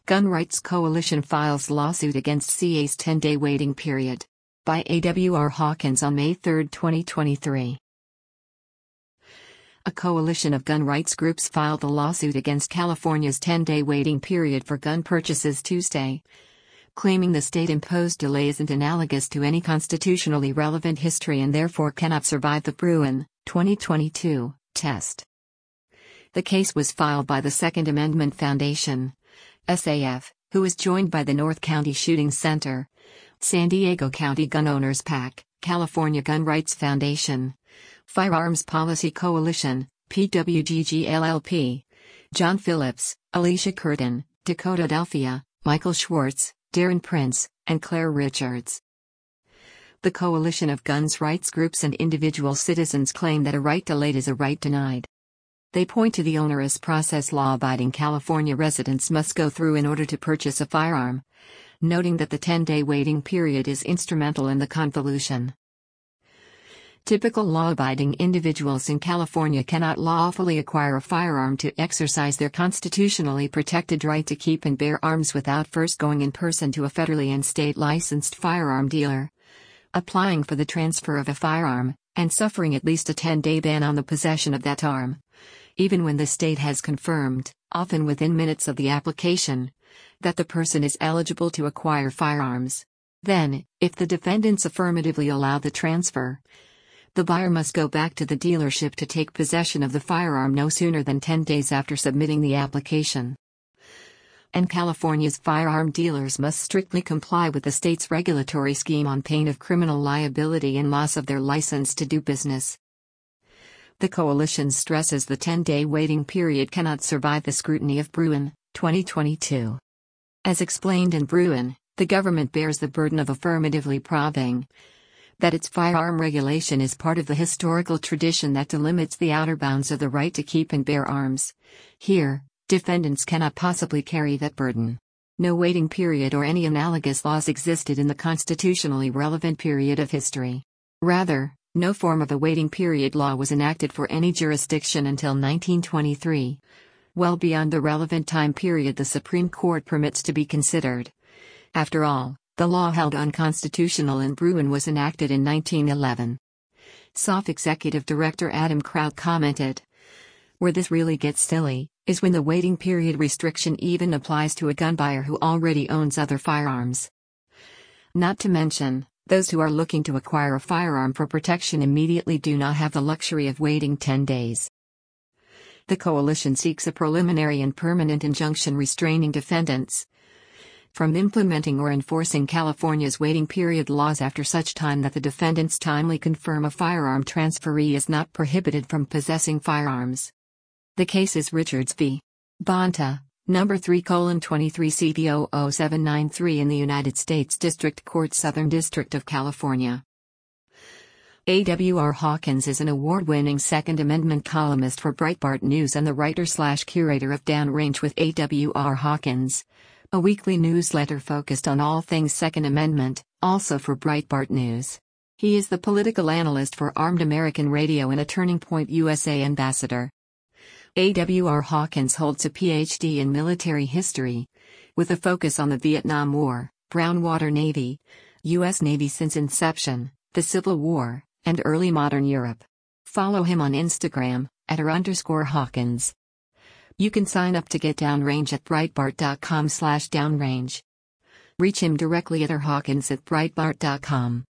Gun Rights Coalition files lawsuit against CA's 10-day waiting period. By A.W.R. Hawkins on May 3, 2023. A coalition of gun rights groups filed a lawsuit against California's 10-day waiting period for gun purchases Tuesday, claiming the state-imposed delay isn't analogous to any constitutionally relevant history and therefore cannot survive the Bruen, 2022, test. The case was filed by the Second Amendment Foundation, SAF, who is joined by the North County Shooting Center, San Diego County Gun Owners PAC, California Gun Rights Foundation, Firearms Policy Coalition, PWGG LLP, John Phillips, Alicia Curtin, Dakota Delphia, Michael Schwartz, Darren Prince, and Claire Richards. The coalition of guns rights groups and individual citizens claim that a right delayed is a right denied. They point to the onerous process law-abiding California residents must go through in order to purchase a firearm, noting that the 10-day waiting period is instrumental in the convolution. Typical law-abiding individuals in California cannot lawfully acquire a firearm to exercise their constitutionally protected right to keep and bear arms without first going in person to a federally and state-licensed firearm dealer, applying for the transfer of a firearm, and suffering at least a 10-day ban on the possession of that arm, even when the state has confirmed, often within minutes of the application, that the person is eligible to acquire firearms. Then, if the defendants affirmatively allow the transfer, the buyer must go back to the dealership to take possession of the firearm no sooner than 10 days after submitting the application. And California's firearm dealers must strictly comply with the state's regulatory scheme on pain of criminal liability and loss of their license to do business. The coalition stresses the 10-day waiting period cannot survive the scrutiny of Bruen, 2022. As explained in Bruen, the government bears the burden of affirmatively proving that its firearm regulation is part of the historical tradition that delimits the outer bounds of the right to keep and bear arms. Here, defendants cannot possibly carry that burden. No waiting period or any analogous laws existed in the constitutionally relevant period of history. Rather, no form of a waiting period law was enacted for any jurisdiction until 1923, well beyond the relevant time period the Supreme Court permits to be considered. After all, the law held unconstitutional in Bruen was enacted in 1911. SAF Executive Director Adam Kraut commented, "Where this really gets silly is when the waiting period restriction even applies to a gun buyer who already owns other firearms. Not to mention, those who are looking to acquire a firearm for protection immediately do not have the luxury of waiting 10 days. The coalition seeks a preliminary and permanent injunction restraining defendants from implementing or enforcing California's waiting period laws after such time that the defendants timely confirm a firearm transferee is not prohibited from possessing firearms." The case is Richards v. Bonta, No. 3:23 CV 00793 in the United States District Court, Southern District of California. A.W.R. Hawkins is an award-winning Second Amendment columnist for Breitbart News and the writer/curator of Downrange with A.W.R. Hawkins, a weekly newsletter focused on all things Second Amendment, also for Breitbart News. He is the political analyst for Armed American Radio and a Turning Point USA ambassador. A.W.R. Hawkins holds a Ph.D. in military history, with a focus on the Vietnam War, Brown Water Navy, U.S. Navy since inception, the Civil War, and early modern Europe. Follow him on Instagram, @r_Hawkins. You can sign up to get Downrange at Breitbart.com/downrange. Reach him directly at rhawkins@breitbart.com.